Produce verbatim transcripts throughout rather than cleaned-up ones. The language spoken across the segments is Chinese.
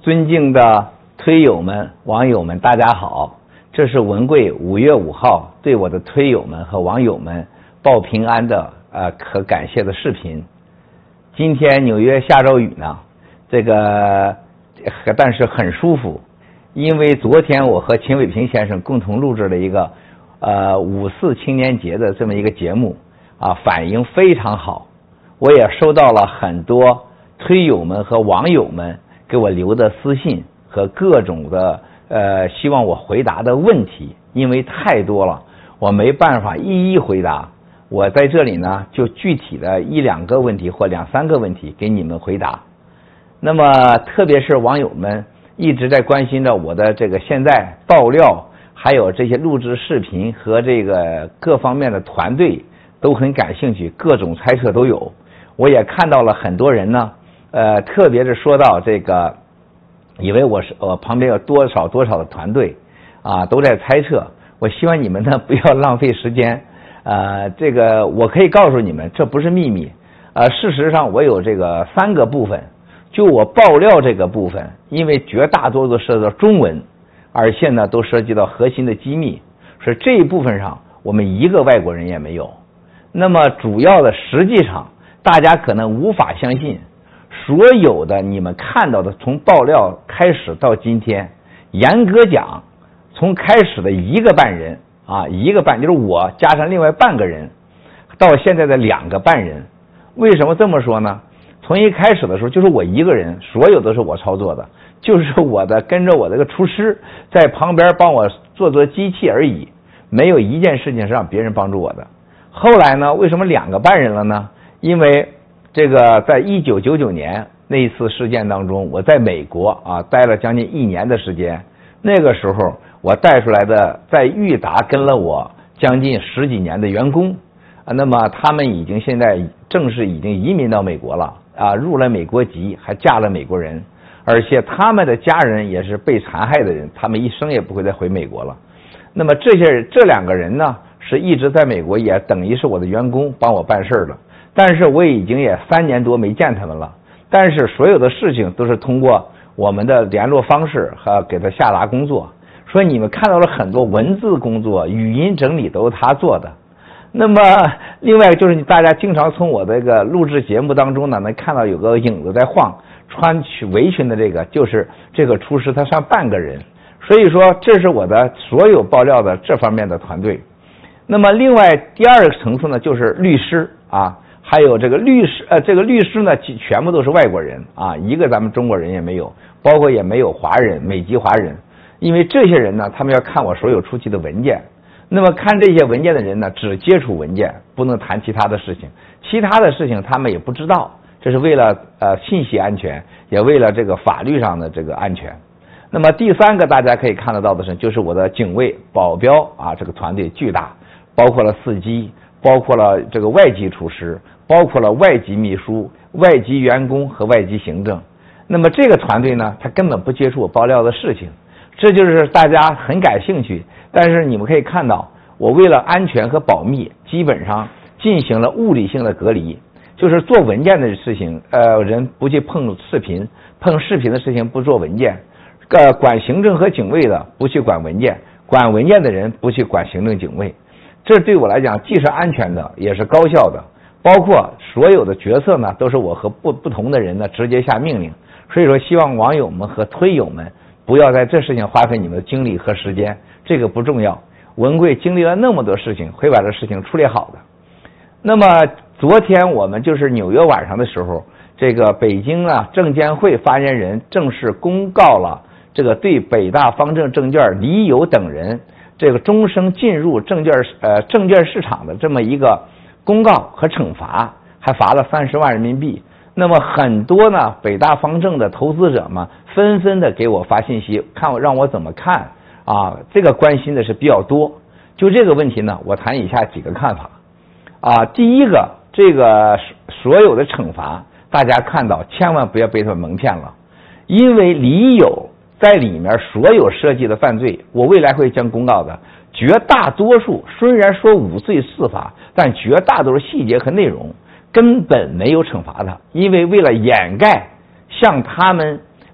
尊敬的推友们、网友们，大家好！这是文贵五月五号对我的推友们和网友们报平安的呃可感谢的视频。今天纽约下着雨呢，这个但是很舒服，因为昨天我和秦伟平先生共同录制了一个呃五四青年节的这么一个节目啊，反应非常好，我也收到了很多推友们和网友们给我留的私信和各种的呃希望我回答的问题，因为太多了，我没办法一一回答。我在这里呢，就具体的一两个问题或两三个问题给你们回答。那么，特别是网友们一直在关心着我的这个现在爆料，还有这些录制视频和这个各方面的团队都很感兴趣，各种猜测都有。我也看到了很多人呢。呃，特别是说到这个，以为我是我旁边有多少多少的团队啊，都在猜测。我希望你们呢不要浪费时间。呃，这个我可以告诉你们，这不是秘密。呃，事实上我有这个三个部分，就我爆料这个部分，因为绝大多数涉及到中文，而且呢都涉及到核心的机密，所以这一部分上我们一个外国人也没有。那么主要的，实际上大家可能无法相信。所有的你们看到的，从爆料开始到今天，严格讲，从开始的一个半人啊，一个半就是我加上另外半个人，到现在的两个半人。为什么这么说呢？从一开始的时候就是我一个人，所有都是我操作的，就是我的跟着我这个厨师在旁边帮我做做机器而已，没有一件事情是让别人帮助我的。后来呢，为什么两个半人了呢？因为这个在一九九九年那一次事件当中，我在美国啊待了将近一年的时间。那个时候我带出来的在裕达跟了我将近十几年的员工啊，那么他们已经现在正式已经移民到美国了啊，入了美国籍，还嫁了美国人，而且他们的家人也是被残害的人，他们一生也不会再回美国了。那么这些这两个人呢，是一直在美国，也等于是我的员工，帮我办事了。但是我已经也三年多没见他们了，但是所有的事情都是通过我们的联络方式和给他下达工作，所以你们看到了很多文字工作、语音整理都是他做的。那么另外就是大家经常从我这个录制节目当中呢，能看到有个影子在晃，穿围裙的这个就是这个厨师，他上半个人。所以说这是我的所有爆料的这方面的团队。那么另外第二个层次呢，就是律师啊。还有这个律师，呃，这个律师呢，全部都是外国人啊，一个咱们中国人也没有，包括也没有华人，美籍华人。因为这些人呢，他们要看我所有出去的文件，那么看这些文件的人呢，只接触文件，不能谈其他的事情，其他的事情他们也不知道，这是为了呃信息安全，也为了这个法律上的这个安全。那么第三个大家可以看得到的是，就是我的警卫保镖啊，这个团队巨大，包括了司机，包括了这个外籍厨师，包括了外籍秘书、外籍员工和外籍行政。那么这个团队呢，他根本不接触我爆料的事情，这就是大家很感兴趣。但是你们可以看到，我为了安全和保密，基本上进行了物理性的隔离，就是做文件的事情，呃，人不去碰视频，碰视频的事情不做文件，呃，管行政和警卫的不去管文件，管文件的人不去管行政警卫。这对我来讲既是安全的，也是高效的。包括所有的决策呢，都是我和不不同的人呢直接下命令。所以说，希望网友们和推友们不要在这事情花费你们的精力和时间，这个不重要。文贵经历了那么多事情，会把这事情处理好的。那么昨天我们就是纽约晚上的时候，这个北京啊证监会发言人正式公告了这个对北大方正证券李友等人这个终生进入证券呃证券市场的这么一个公告和惩罚，还罚了三十万人民币。那么很多呢北大方正的投资者们纷纷的给我发信息，看我让我怎么看啊，这个关心的是比较多。就这个问题呢，我谈以下几个看法啊。第一个，这个所有的惩罚大家看到千万不要被他们蒙骗了，因为李友在里面所有涉及的犯罪，我未来会将公告的，绝大多数虽然说五罪四罚，但绝大多数细节和内容根本没有惩罚他，因为为了掩盖向他们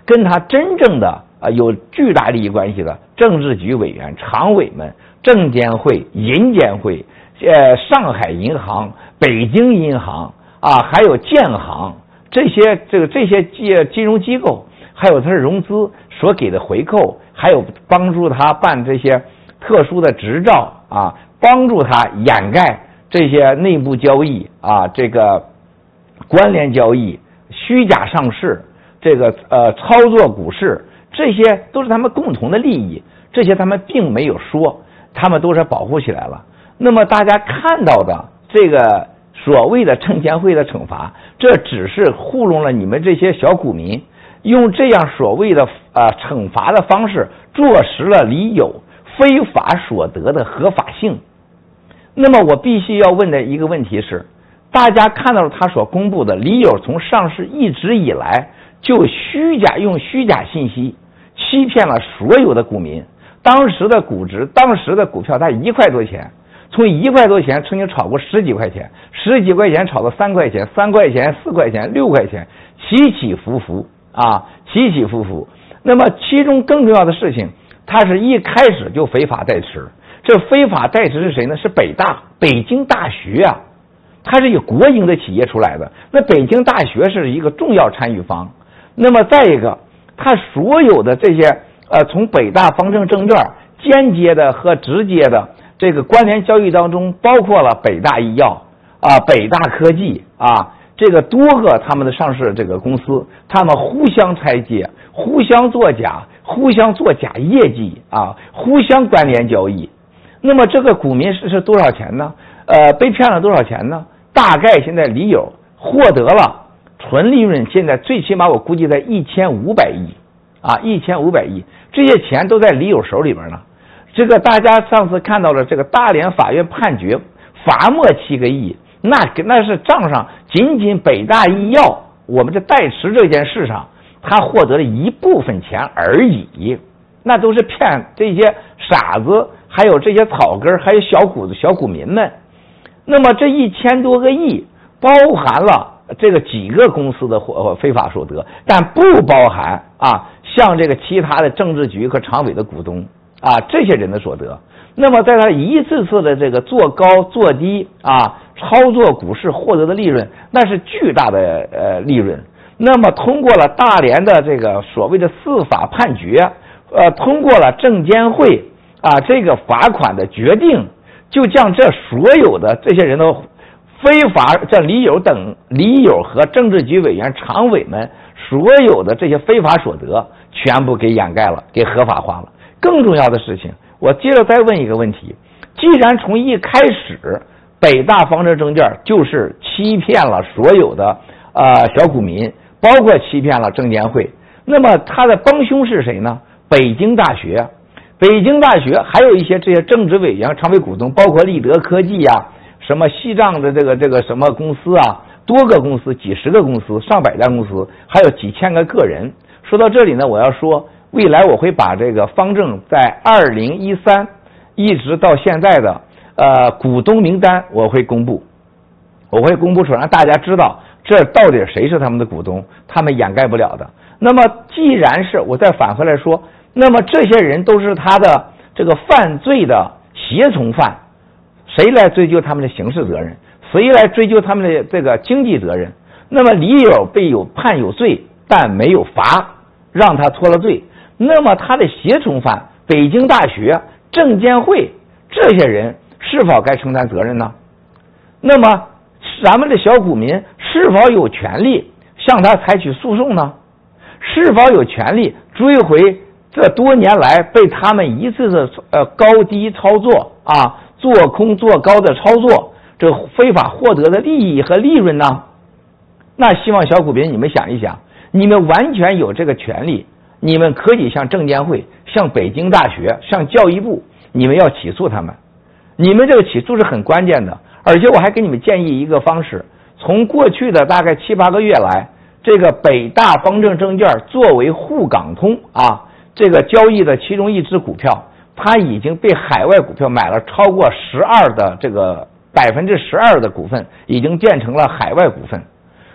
跟他真正的啊有巨大利益关系的政治局委员、常委们、证监会、银监会、呃上海银行、北京银行啊，还有建行这些这个这些金金融机构，还有他的融资所给的回扣，还有帮助他办这些特殊的执照啊，帮助他掩盖这些内部交易啊，这个关联交易、虚假上市、这个呃操作股市，这些都是他们共同的利益，这些他们并没有说，他们都是保护起来了。那么大家看到的这个所谓的证监会的惩罚，这只是糊弄了你们这些小股民，用这样所谓的呃惩罚的方式坐实了李友非法所得的合法性。那么我必须要问的一个问题是，大家看到了他所公布的李友从上市一直以来就虚假用虚假信息欺骗了所有的股民，当时的股值，当时的股票它一块多钱，从一块多钱曾经炒过十几块钱，十几块钱炒到三块钱，三块钱、四块钱、六块钱，起起伏伏啊，起起伏伏。那么其中更重要的事情，他是一开始就非法代持。这非法代持是谁呢？是北大，北京大学啊，它是以国营的企业出来的。那北京大学是一个重要参与方。那么再一个，它所有的这些呃，从北大方正证券间接的和直接的这个关联交易当中，包括了北大医药啊、北大科技啊，这个多个他们的上市这个公司，他们互相拆借，互相作假，互相作假业绩啊，互相关联交易。那么这个股民是是多少钱呢？呃，被骗了多少钱呢？大概现在李友获得了纯利润，现在最起码我估计在一千五百亿啊，一千五百亿，这些钱都在李友手里边呢。这个大家上次看到了这个大连法院判决罚没七个亿，那那是账上仅仅北大医药我们这代持这件事上，他获得了一部分钱而已，那都是骗这些傻子，还有这些草根，还有小股子、小股民们。那么这一千多个亿包含了这个几个公司的非法所得，但不包含啊像这个其他的政治局和常委的股东啊这些人的所得。那么在他一次次的这个做高做低啊操作股市获得的利润，那是巨大的呃利润。那么通过了大连的这个所谓的司法判决，呃，通过了证监会啊这个罚款的决定，就将这所有的这些人的非法，这李友等李友和政治局委员、常委们所有的这些非法所得，全部给掩盖了，给合法化了。更重要的事情，我接着再问一个问题：既然从一开始北大方正证券就是欺骗了所有的呃小股民，包括欺骗了证监会，那么他的帮凶是谁呢？北京大学。北京大学还有一些这些政治委员、常委股东，包括立德科技呀、啊、什么西藏的这个这个什么公司啊，多个公司、几十个公司、上百家公司，还有几千个个人。说到这里呢，我要说，未来我会把这个方正在二零一三一直到现在的呃股东名单我会公布，我会公布出来，让大家知道这到底谁是他们的股东，他们掩盖不了的。那么既然是，我再返回来说，那么这些人都是他的这个犯罪的胁从犯，谁来追究他们的刑事责任？谁来追究他们的这个经济责任？那么李友被有判有罪，但没有罚，让他脱了罪。那么他的胁从犯，北京大学、证监会这些人是否该承担责任呢？那么咱们的小股民是否有权利向他采取诉讼呢？是否有权利追回这多年来被他们一次次呃高低操作啊做空做高的操作，这非法获得的利益和利润呢？那希望小股民你们想一想，你们完全有这个权利，你们可以向证监会、向北京大学、向教育部，你们要起诉他们。你们这个起诉是很关键的，而且我还给你们建议一个方式，从过去的大概七八个月来，这个北大方正证券作为沪港通啊这个交易的其中一只股票，它已经被海外股票买了超过十二的这个百分之十二的股份，已经变成了海外股份。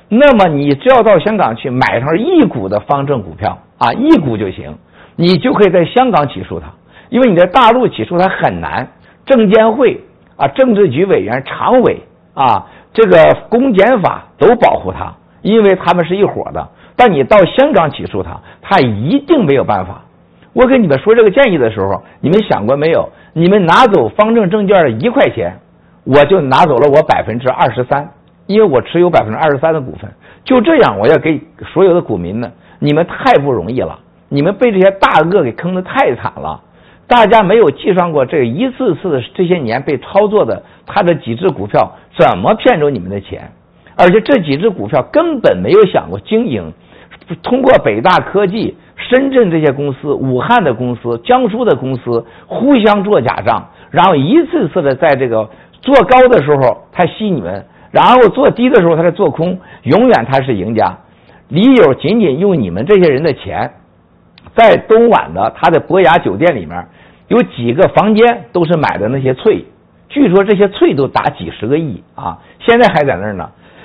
那么你只要到香港去买上一股的方正股票啊，一股就行，你就可以在香港起诉他。因为你在大陆起诉他很难，证监会啊、政治局委员、常委啊，这个公检法都保护他，因为他们是一伙的。但你到香港起诉他，他一定没有办法。我给你们说这个建议的时候，你们想过没有？你们拿走方正证券的一块钱，我就拿走了我百分之二十三，因为我持有百分之二十三的股份。就这样，我要给所有的股民们，你们太不容易了，你们被这些大鳄给坑得太惨了。大家没有计算过这一次次的这些年被操作的他的几只股票怎么骗走你们的钱，而且这几只股票根本没有想过经营，通过北大科技、深圳这些公司、武汉的公司、江苏的公司互相做假账，然后一次次的在这个做高的时候他吸你们，然后做低的时候他在做空，永远他是赢家。李友仅仅用你们这些人的钱，在东莞的他的博雅酒店里面有几个房间都是买的那些翠，据说这些翠都打几十个亿啊，现在还在那儿呢。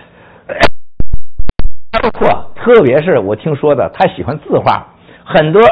包括特别是我听说的，他喜欢字画，很多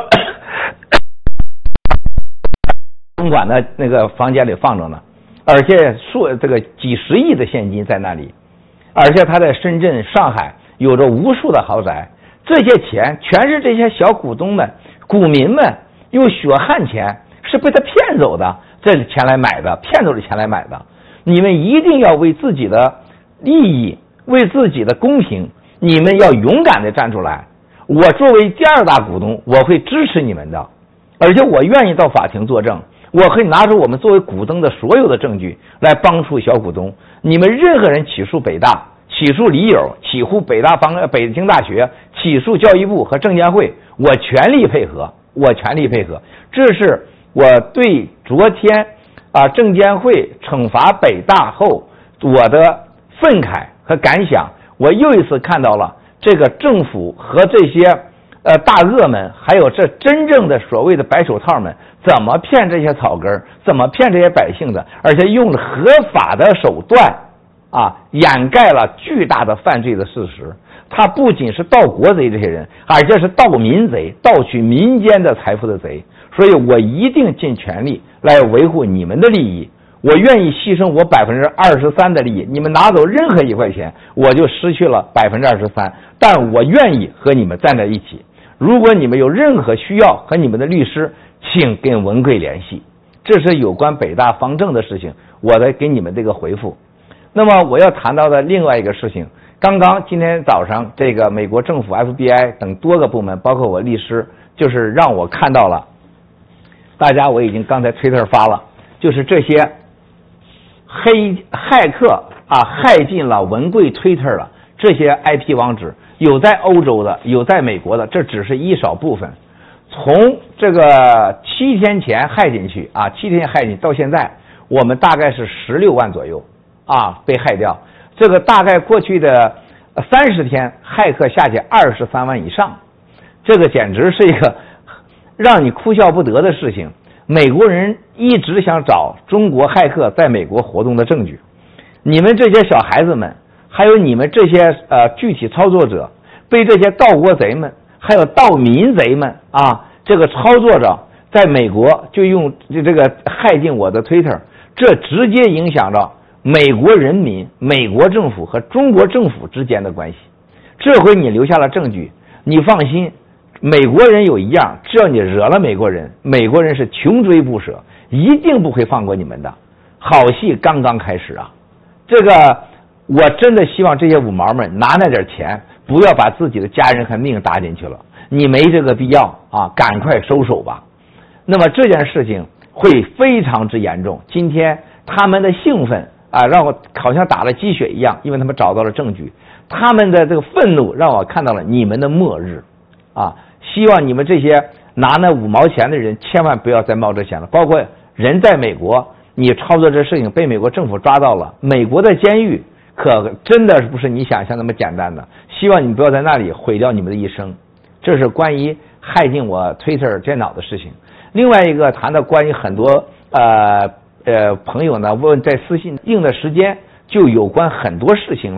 东莞的那个房间里放着呢，而且数这个几十亿的现金在那里，而且他在深圳、上海有着无数的豪宅，这些钱全是这些小股东们、股民们用血汗钱是被他骗走的，这钱来买的，骗走的钱来买的。你们一定要为自己的利益，为自己的公平，你们要勇敢地站出来。我作为第二大股东，我会支持你们的，而且我愿意到法庭作证，我可以拿出我们作为股东的所有的证据来帮助小股东。你们任何人起诉北大、起诉李友、起诉北大方北京大学、起诉教育部和证监会，我全力配合，我全力配合。这是我对昨天啊证监会惩罚北大后我的愤慨和感想。我又一次看到了这个政府和这些呃大鳄们，还有这真正的所谓的白手套们，怎么骗这些草根，怎么骗这些百姓的，而且用合法的手段啊掩盖了巨大的犯罪的事实。他不仅是盗国贼这些人，而且是盗民贼，盗取民间的财富的贼。所以我一定尽全力来维护你们的利益。我愿意牺牲我百分之二十三的利益，你们拿走任何一块钱，我就失去了百分之二十三。但我愿意和你们站在一起。如果你们有任何需要和你们的律师，请跟文贵联系。这是有关北大方正的事情，我在给你们这个回复。那么我要谈到的另外一个事情，刚刚今天早上，这个美国政府 F B I 等多个部门，包括我律师，就是让我看到了，大家我已经刚才推特发了，就是这些黑骇客啊，害进了文贵推特了。这些 I P 网址有在欧洲的，有在美国的，这只是一少部分。从这个七天前害进去啊，七天害进到现在，我们大概是十六万左右啊被害掉。这个大概过去的三十天，骇客下去二十三万以上，这个简直是一个让你哭笑不得的事情。美国人一直想找中国骇客在美国活动的证据，你们这些小孩子们，还有你们这些呃具体操作者，被这些盗国贼们，还有盗民贼们啊，这个操作者在美国就用这个害进我的 Twitter， 这直接影响着美国人民、美国政府和中国政府之间的关系。这回你留下了证据，你放心。美国人有一样，只要你惹了美国人，美国人是穷追不舍，一定不会放过你们的。好戏刚刚开始啊！这个我真的希望这些五毛们拿那点钱，不要把自己的家人和命搭进去了。你没这个必要啊，赶快收手吧。那么这件事情会非常之严重。今天他们的兴奋啊，让我好像打了鸡血一样，因为他们找到了证据。他们的这个愤怒让我看到了你们的末日啊！希望你们这些拿那五毛钱的人千万不要再冒这险了。包括人在美国，你操作这事情被美国政府抓到了，美国的监狱可真的不是你想象那么简单的。希望你不要在那里毁掉你们的一生。这是关于害进我 Twitter 电脑的事情。另外一个谈到关于很多呃呃朋友呢问在私信应的时间，就有关很多事情呢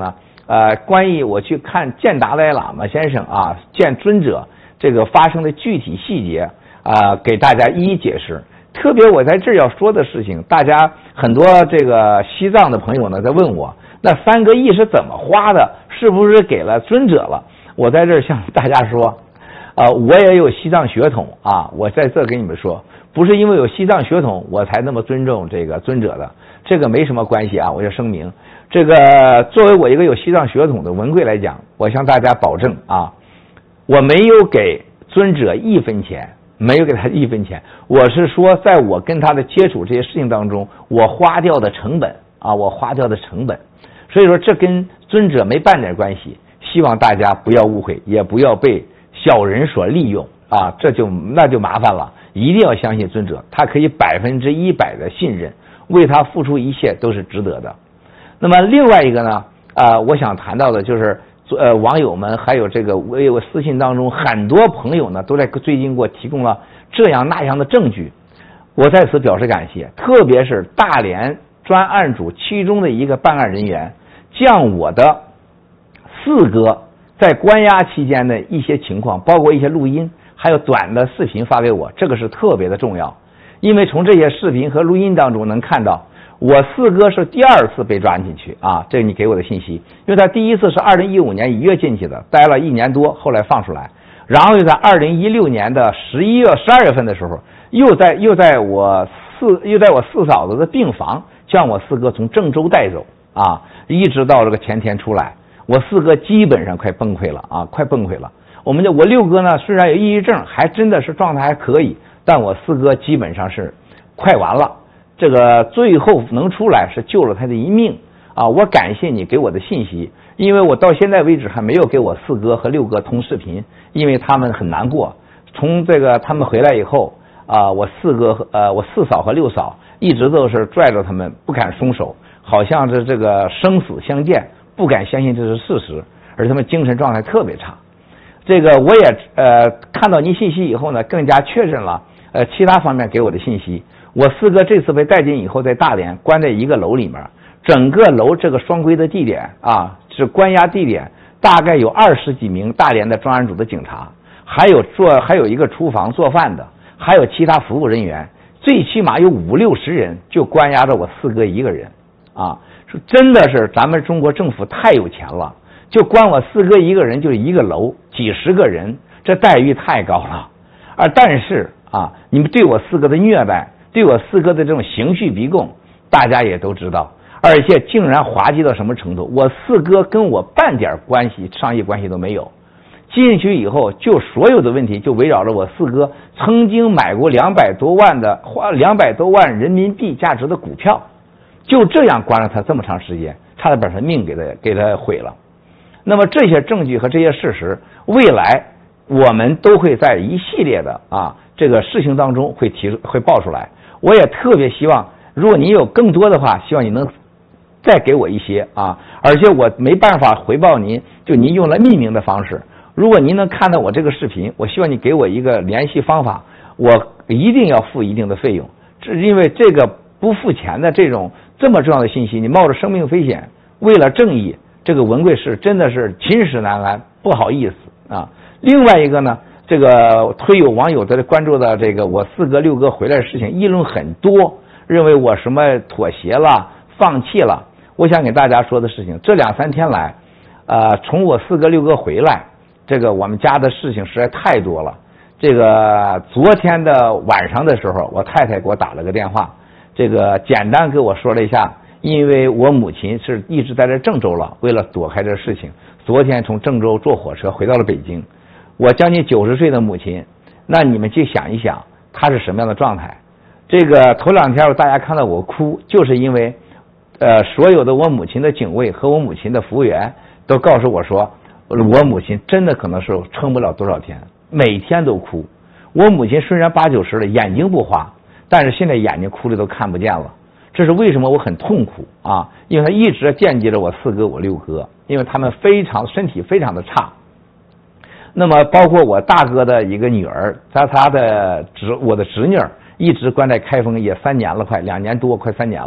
呃，关于我去看见达赖喇嘛先生啊，见尊者这个发生的具体细节啊、呃，给大家一一解释。特别我在这儿要说的事情，大家很多这个西藏的朋友呢在问我，那三个亿是怎么花的？是不是给了尊者了？我在这儿向大家说，呃，我也有西藏血统啊，我在这跟你们说，不是因为有西藏血统我才那么尊重这个尊者的，这个没什么关系啊，我要声明。这个作为我一个有西藏血统的文贵来讲，我向大家保证啊，我没有给尊者一分钱。没有给他一分钱，我是说，在我跟他的接触这些事情当中，我花掉的成本啊，我花掉的成本，所以说这跟尊者没半点关系。希望大家不要误会，也不要被小人所利用啊，这就那就麻烦了。一定要相信尊者，他可以百分之一百的信任，为他付出一切都是值得的。那么另外一个呢，啊、呃，我想谈到的就是。呃，网友们还有这个微我私信当中，很多朋友呢都在最近给我提供了这样那样的证据，我在此表示感谢。特别是大连专案组其中的一个办案人员，将我的四哥在关押期间的一些情况，包括一些录音，还有短的视频发给我，这个是特别的重要，因为从这些视频和录音当中能看到。我四哥是第二次被抓进去啊，这是你给我的信息。因为他第一次是二零一五年一月进去的，待了一年多，后来放出来。然后又在二零一六年的十一月、十二月份的时候，又在又在我四又在我四嫂子的病房，将我四哥从郑州带走啊，一直到这个前天出来，我四哥基本上快崩溃了啊，快崩溃了。我们的我六哥呢，虽然有抑郁症，还真的是状态还可以，但我四哥基本上是快完了。这个最后能出来是救了他的一命啊！我感谢你给我的信息，因为我到现在为止还没有给我四哥和六哥通视频，因为他们很难过。从这个他们回来以后啊，我四哥和呃我四嫂和六嫂一直都是拽着他们不敢松手，好像是这个生死相见，不敢相信这是事实，而他们精神状态特别差。这个我也呃看到您信息以后呢，更加确认了呃其他方面给我的信息。我四哥这次被带进以后，在大连关在一个楼里面，整个楼这个双规的地点啊，是关押地点，大概有二十几名大连的专案组的警察，还有做还有一个厨房做饭的，还有其他服务人员，最起码有五六十人，就关押着我四哥一个人啊！说真的是咱们中国政府太有钱了，就关我四哥一个人，就是一个楼几十个人，这待遇太高了。而但是啊，你们对我四哥的虐待。对我四哥的这种刑讯逼供，大家也都知道，而且竟然滑稽到什么程度？我四哥跟我半点关系、商业关系都没有。进去以后，就所有的问题就围绕着我四哥曾经买过两百多万的花两百多万人民币价值的股票，就这样关了他这么长时间，差点把他命给他给他毁了。那么这些证据和这些事实，未来我们都会在一系列的啊这个事情当中会提会爆出来。我也特别希望，如果您有更多的话，希望你能再给我一些啊，而且我没办法回报您，就您用了匿名的方式。如果您能看到我这个视频，我希望你给我一个联系方法，我一定要付一定的费用。这因为这个不付钱的这种这么重要的信息，你冒着生命危险，为了正义，这个文贵是真的是寝食难安，不好意思啊。另外一个呢，这个推有网友在关注的这个我四哥六哥回来的事情议论很多，认为我什么妥协了放弃了。我想给大家说的事情，这两三天来呃，从我四哥六哥回来，这个我们家的事情实在太多了。这个昨天的晚上的时候，我太太给我打了个电话，这个简单跟我说了一下，因为我母亲是一直在这郑州了，为了躲开这事情，昨天从郑州坐火车回到了北京。我将近九十岁的母亲，那你们去想一想，她是什么样的状态？这个头两天大家看到我哭，就是因为，呃，所有的我母亲的警卫和我母亲的服务员都告诉我说，我母亲真的可能是撑不了多少天，每天都哭。我母亲虽然八九十了，眼睛不花，但是现在眼睛哭的都看不见了。这是为什么我很痛苦啊？因为她一直惦记着我四哥我六哥，因为他们非常身体非常的差。那么包括我大哥的一个女儿，他他的侄我的侄女一直关在开封也三年了，快两年多，快三年了。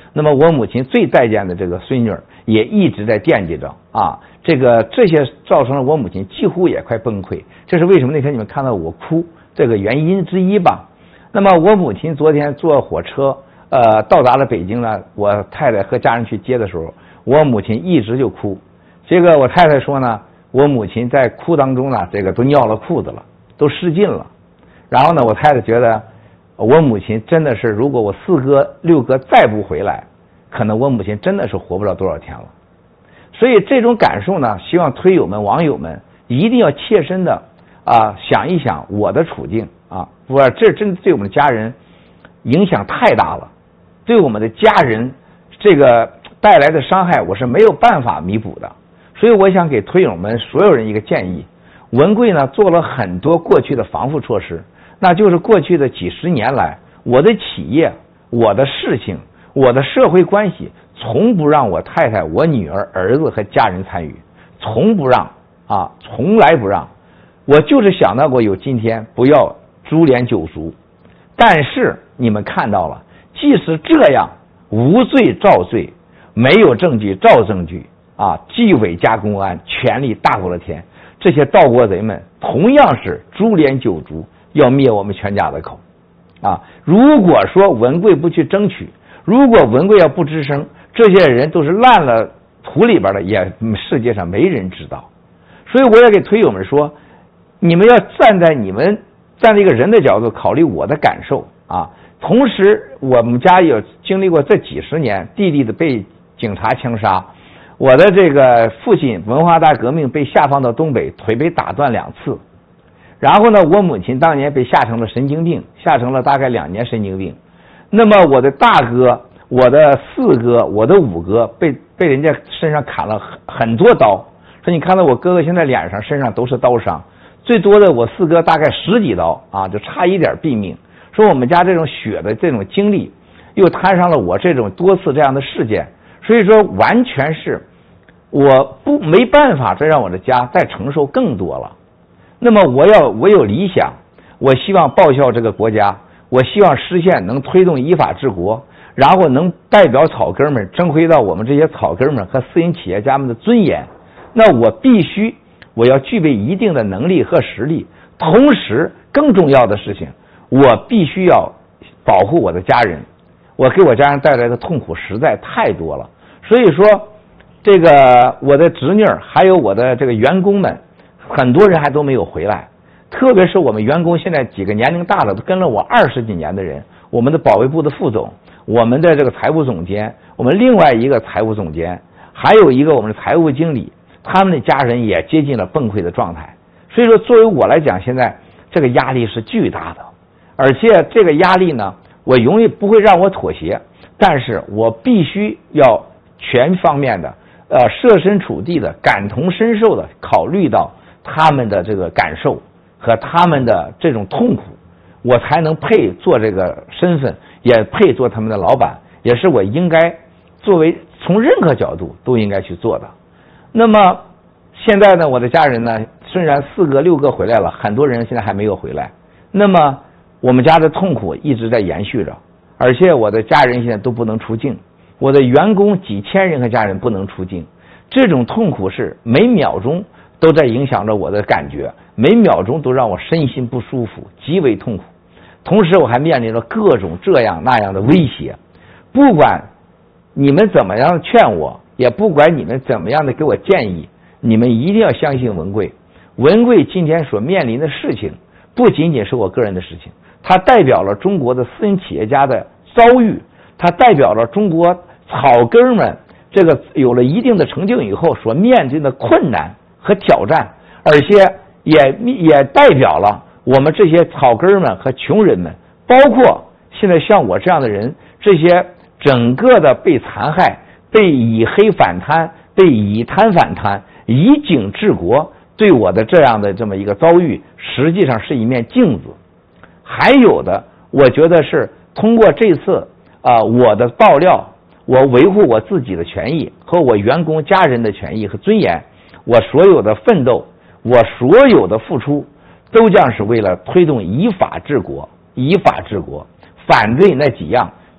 那么我母亲最待见的这个孙女也一直在惦记着啊，这个这些造成了我母亲几乎也快崩溃。这是为什么那天你们看到我哭这个原因之一吧。那么我母亲昨天坐火车呃到达了北京呢，我太太和家人去接的时候，我母亲一直就哭。这个我太太说呢，我母亲在哭当中呢，这个都尿了裤子了，都失禁了。然后呢，我太太觉得我母亲真的是，如果我四哥六哥再不回来，可能我母亲真的是活不了多少天了。所以这种感受呢，希望推友们网友们一定要切身的啊想一想我的处境啊，我这真对我们的家人影响太大了，对我们的家人这个带来的伤害我是没有办法弥补的。所以我想给推友们所有人一个建议，文贵呢做了很多过去的防护措施，那就是过去的几十年来，我的企业、我的事情、我的社会关系，从不让我太太、我女儿、儿子和家人参与，从不让啊，从来不让。我就是想到过有今天，不要株连九族。但是你们看到了，即使这样，无罪照罪，没有证据照证据啊，纪委加公安，权力大过了天，这些盗国贼们同样是株连九族，要灭我们全家的口啊！如果说文贵不去争取，如果文贵要不吱声，这些人都是烂了土里边的，也世界上没人知道。所以我也给推友们说，你们要站在你们站在一个人的角度考虑我的感受啊。同时我们家有经历过这几十年，弟弟的被警察枪杀，我的这个父亲文化大革命被下放到东北，腿被打断两次。然后呢，我母亲当年被吓成了神经病，吓成了大概两年神经病。那么我的大哥、我的四哥、我的五哥被被人家身上砍了很很多刀，说你看到我哥哥现在脸上、身上都是刀伤，最多的我四哥大概十几刀啊，就差一点毙命。说我们家这种血的这种经历，又摊上了我这种多次这样的事件，所以说完全是我不没办法再让我的家再承受更多了。那么我要我有理想，我希望报效这个国家，我希望实现能推动依法治国，然后能代表草根们争回到我们这些草根们和私营企业家们的尊严。那我必须我要具备一定的能力和实力，同时更重要的事情，我必须要保护我的家人。我给我家人带来的痛苦实在太多了，所以说这个我的侄女还有我的这个员工们，很多人还都没有回来，特别是我们员工现在几个年龄大了，都跟了我二十几年的人，我们的保卫部的副总，我们的这个财务总监，我们另外一个财务总监，还有一个我们的财务经理，他们的家人也接近了崩溃的状态。所以说作为我来讲，现在这个压力是巨大的，而且这个压力呢，我永远不会让我妥协，但是我必须要全方面的呃设身处地的感同身受的考虑到他们的这个感受和他们的这种痛苦，我才能配做这个身份，也配做他们的老板，也是我应该作为从任何角度都应该去做的。那么现在呢，我的家人呢，虽然四个六个回来了，很多人现在还没有回来，那么我们家的痛苦一直在延续着，而且我的家人现在都不能出境，我的员工几千人和家人不能出境，这种痛苦是每秒钟都在影响着我的感觉，每秒钟都让我身心不舒服，极为痛苦。同时我还面临着各种这样那样的威胁，不管你们怎么样劝我，也不管你们怎么样的给我建议，你们一定要相信文贵。文贵今天所面临的事情不仅仅是我个人的事情，它代表了中国的私人企业家的遭遇，它代表了中国草根们这个有了一定的成就以后所面对的困难和挑战，而且也也代表了我们这些草根们和穷人们，包括现在像我这样的人，这些整个的被残害、被以黑反贪、被以贪反贪、以警治国，对我的这样的这么一个遭遇，实际上是一面镜子。还有的，我觉得是通过这次啊、呃、我的爆料，我维护我自己的权益和我员工家人的权益和尊严，我所有的奋斗，我所有的付出，都将是为了推动依法治国，依法治国，反对那几样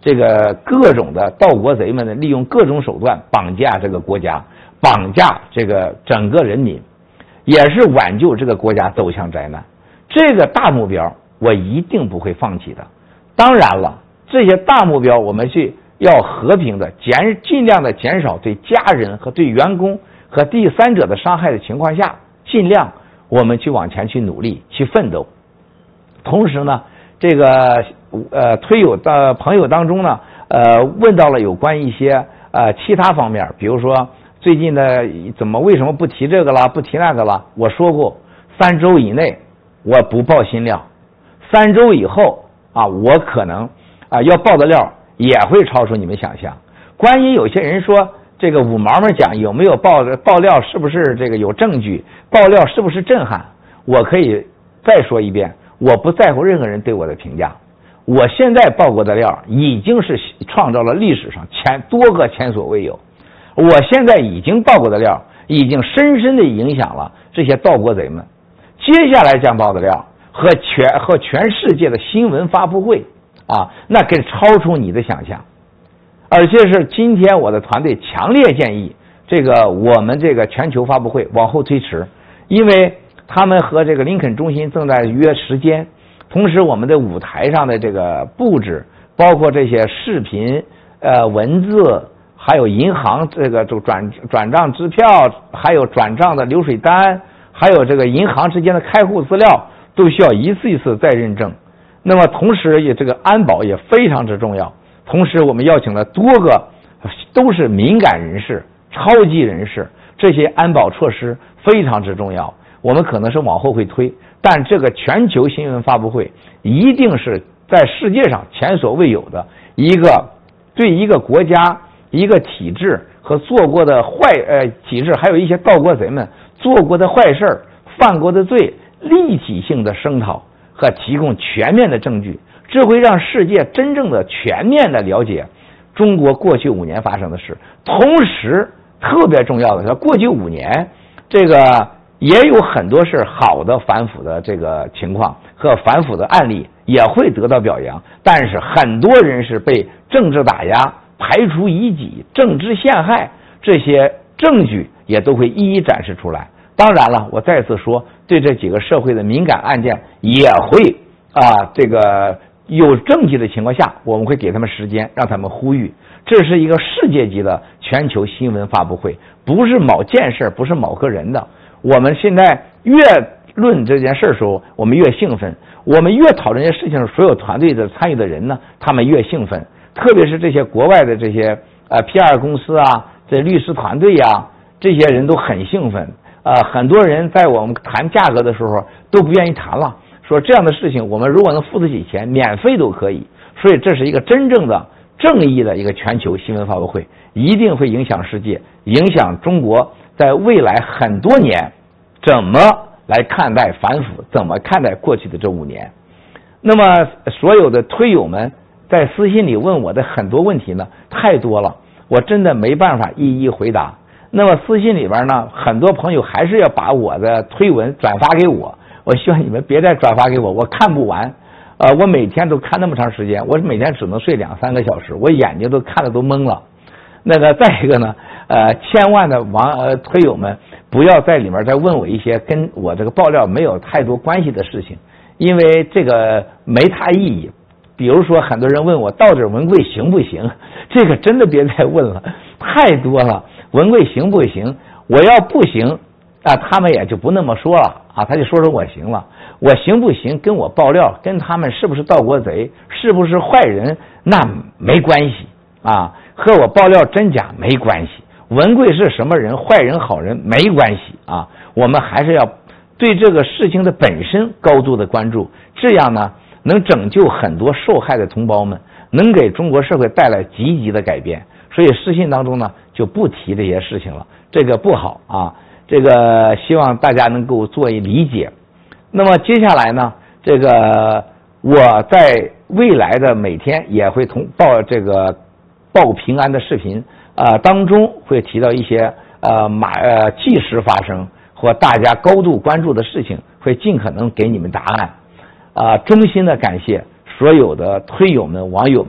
这个各种的盗国贼们呢，利用各种手段绑架这个国家，绑架这个整个人民，也是挽救这个国家走向灾难。这个大目标我一定不会放弃的。当然了，这些大目标我们去要和平的减，尽量的减少对家人和对员工和第三者的伤害的情况下，尽量我们去往前去努力去奋斗。同时呢，这个呃推友的朋友当中呢，呃问到了有关一些呃其他方面，比如说最近的怎么为什么不提这个了，不提那个了？我说过，三周以内我不报新料，三周以后啊，我可能啊要报的料也会超出你们想象。关于有些人说这个五毛们讲有没有爆爆料，是不是这个有证据，爆料是不是震撼，我可以再说一遍，我不在乎任何人对我的评价。我现在报过的料已经是创造了历史上前多个前所未有，我现在已经报过的料已经深深的影响了这些盗国贼们。接下来将报的料和全和全世界的新闻发布会啊，那更超出你的想象。而且是今天我的团队强烈建议这个我们这个全球发布会往后推迟，因为他们和这个林肯中心正在约时间，同时我们的舞台上的这个布置，包括这些视频、呃文字，还有银行这个就转转账支票，还有转账的流水单，还有这个银行之间的开户资料，都需要一次一次再认证。那么同时也这个安保也非常之重要。同时我们邀请了多个都是敏感人士、超级人士，这些安保措施非常之重要。我们可能是往后会推，但这个全球新闻发布会一定是在世界上前所未有的一个对一个国家、一个体制和做过的坏呃体制，还有一些盗国贼们做过的坏事、犯过的罪，立体性的声讨和提供全面的证据，这会让世界真正的全面的了解中国过去五年发生的事。同时特别重要的是，过去五年这个也有很多是好的反腐的这个情况和反腐的案例也会得到表扬，但是很多人是被政治打压、排除异己、政治陷害，这些证据也都会一一展示出来。当然了，我再次说，对这几个社会的敏感案件也会啊这个有证据的情况下，我们会给他们时间，让他们呼吁。这是一个世界级的全球新闻发布会，不是某件事，不是某个人的。我们现在越论这件事的时候，我们越兴奋；我们越讨论这些事情，所有团队的参与的人呢，他们越兴奋。特别是这些国外的这些呃 P R 公司啊，这律师团队呀、啊，这些人都很兴奋。呃，很多人在我们谈价格的时候都不愿意谈了，说这样的事情我们如果能付得起钱，免费都可以。所以这是一个真正的正义的一个全球新闻发布会，一定会影响世界，影响中国在未来很多年怎么来看待反腐，怎么看待过去的这五年。那么所有的推友们在私信里问我的很多问题呢，太多了，我真的没办法一一回答。那么私信里边呢，很多朋友还是要把我的推文转发给我，我希望你们别再转发给我，我看不完。呃，我每天都看那么长时间，我每天只能睡两三个小时，我眼睛都看的都懵了。那个再一个呢，呃，千万的网呃推友们不要在里面再问我一些跟我这个爆料没有太多关系的事情，因为这个没太意义。比如说很多人问我到底文贵行不行，这个真的别再问了，太多了。文贵行不行？我要不行啊，他们也就不那么说了啊，他就说说我行了。我行不行跟我爆料，跟他们是不是盗国贼，是不是坏人，那没关系啊，和我爆料真假没关系。文贵是什么人，坏人好人没关系啊，我们还是要对这个事情的本身高度的关注，这样呢能拯救很多受害的同胞们，能给中国社会带来积极的改变。所以私信当中呢就不提这些事情了，这个不好啊，这个希望大家能够做一理解。那么接下来呢，这个我在未来的每天也会同报这个报平安的视频啊、呃、当中会提到一些呃马呃即时发生或大家高度关注的事情，会尽可能给你们答案啊、呃。衷心的感谢所有的推友们、网友们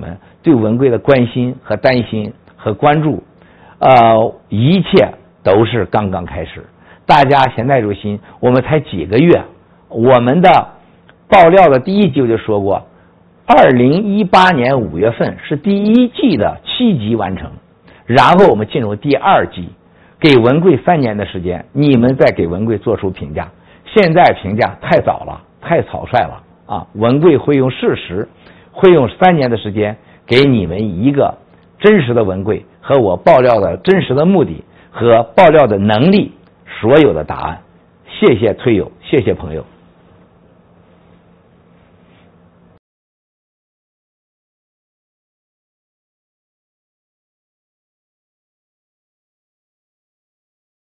对文贵的关心和担心和关注，呃，一切都是刚刚开始。大家现在入心，我们才几个月，我们的爆料的第一集我就说过，二零一八年五月份是第一季的七集完成，然后我们进入第二季，给文贵三年的时间，你们再给文贵做出评价。现在评价太早了，太草率了啊！文贵会用事实，会用三年的时间给你们一个真实的文贵和我爆料的真实的目的和爆料的能力所有的答案。谢谢推友，谢谢朋友。